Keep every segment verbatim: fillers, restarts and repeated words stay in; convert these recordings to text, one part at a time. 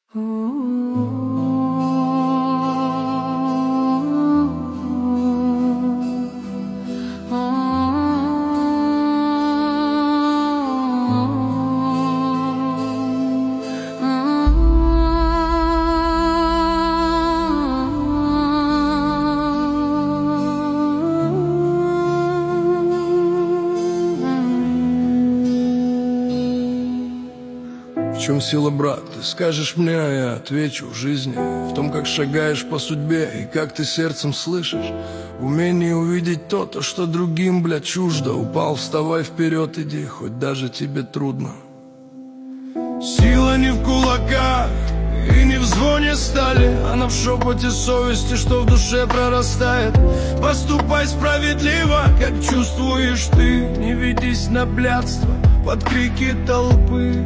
В чем сила, брат? Ты скажешь мне, а я отвечу. В жизни, в том, как шагаешь по судьбе и как ты сердцем слышишь. В умении увидеть то, то, что другим, бля, чуждо. Упал, вставай вперед, иди, хоть даже тебе трудно. Сила не в кулаках и не в звоне стали, она в шепоте совести, что в душе прорастает. Поступай справедливо, как чувствуешь ты. Не ведись на блядство под крики толпы.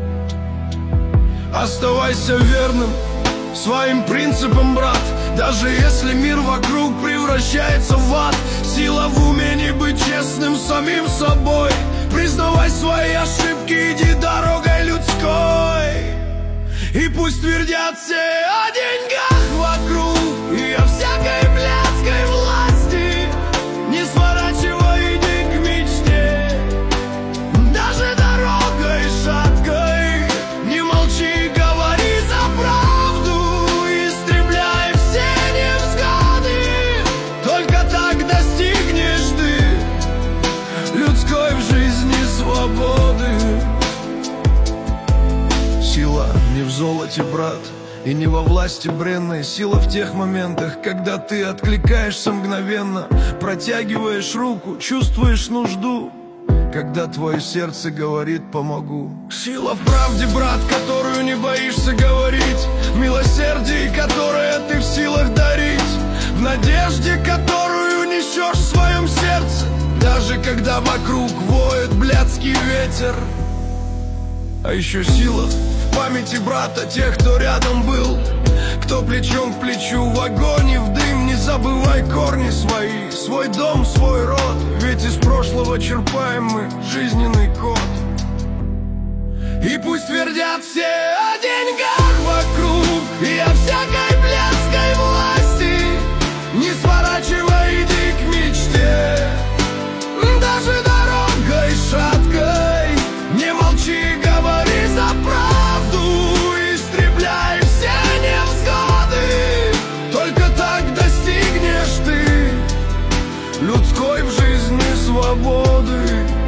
Оставайся верным своим принципам, брат. Даже если мир вокруг превращается в ад. Сила в умении быть честным самим собой. Признавай свои ошибки, иди дорогой людской. И пусть твердят все о деньгах вокруг и о всякой блядской власти. Не сворачивай, иди к мечте, даже дорогой шаткой. Не молчи, говори за правду, истребляй все невзгоды. Только так достигнешь ты людской в жизни свободы. Сила не в золоте, брат, и не во власти бренной. Сила в тех моментах, когда ты откликаешься мгновенно. Протягиваешь руку, чувствуешь нужду, когда твое сердце говорит «помогу». Сила в правде, брат, которую не боишься говорить. В милосердии, которое ты в силах дарить. В надежде, которую несешь в своем сердце, даже когда вокруг воет блядский ветер. А еще сила в памяти, брата, тех, кто рядом был, кто плечом к плечу в огонь и в дым. Не забывай корни свои, свой дом, свой род, ведь из прошлого черпаем мы жизненный код. И пусть твердят все о деньгах вокруг и о всякой блядской власти. Не сворачивай, иди к мечте, даже дорогой шаткой. Не молчи, говори за правду, истребляй все невзгоды. Только так достигнешь ты людской в жизни свободы.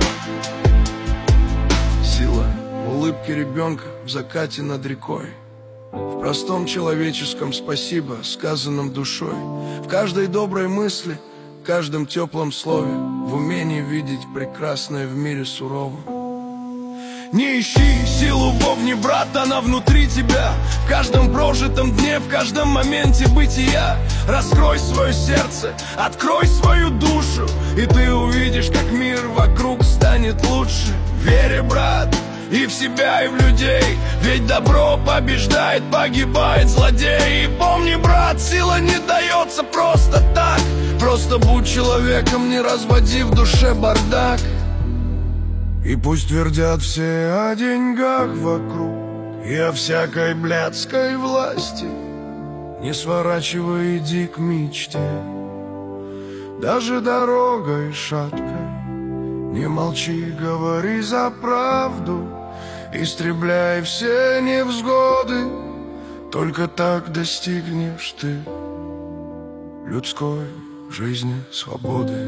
Сила в улыбке ребенка в закате над рекой, в простом человеческом спасибо, сказанном душой, в каждой доброй мысли, в каждом теплом слове, в умении видеть прекрасное в мире суровом. Не ищи силу вовне, брат, она внутри тебя. В каждом прожитом дне, в каждом моменте бытия. Раскрой свое сердце, открой свою душу, и ты увидишь, как мир вокруг станет лучше. Верь, брат, и в себя, и в людей, ведь добро побеждает, погибает злодей. И помни, брат, сила не дается просто так. Просто будь человеком, не разводи в душе бардак. И пусть твердят все о деньгах вокруг и о всякой блядской власти. Не сворачивай, иди к мечте, даже дорогой шаткой. Не молчи, говори за правду, истребляй все невзгоды. Только так достигнешь ты людской жизни свободы.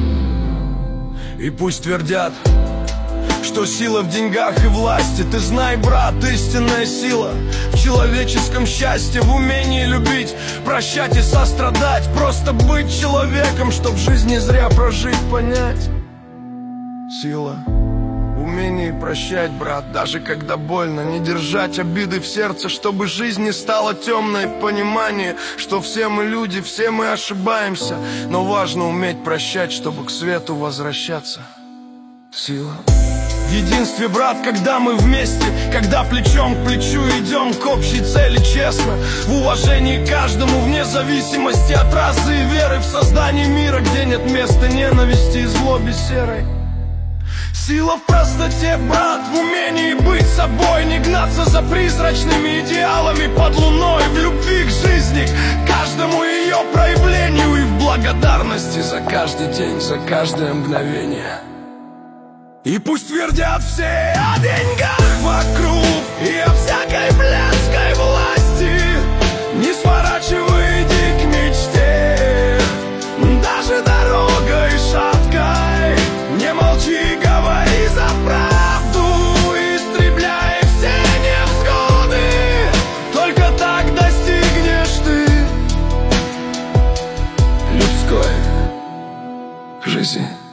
И пусть твердят, что сила в деньгах и власти. Ты знай, брат, истинная сила в человеческом счастье, в умении любить, прощать и сострадать. Просто быть человеком, чтоб жизнь не зря прожить, понять. Сила в умении прощать, брат, даже когда больно. Не держать обиды в сердце, чтобы жизнь не стала темной. В понимании, что все мы люди, все мы ошибаемся, но важно уметь прощать, чтобы к свету возвращаться. Сила в единстве, брат, когда мы вместе, когда плечом к плечу идем к общей цели честно. В уважении каждому, вне зависимости от расы и веры. В создании мира, где нет места ненависти и злобе серой. Сила в простоте, брат, в умении быть собой. Не гнаться за призрачными идеалами под луной. В любви к жизни, к каждому ее проявлению. И в благодарности за каждый день, за каждое мгновение. И пусть твердят все о деньгах вокруг и о всякой блядской власти, не сворачивай, иди к мечте, даже дорогой шаткой. Не молчи, говори за правду, истребляй все невзгоды. Только так достигнешь ты людской жизни.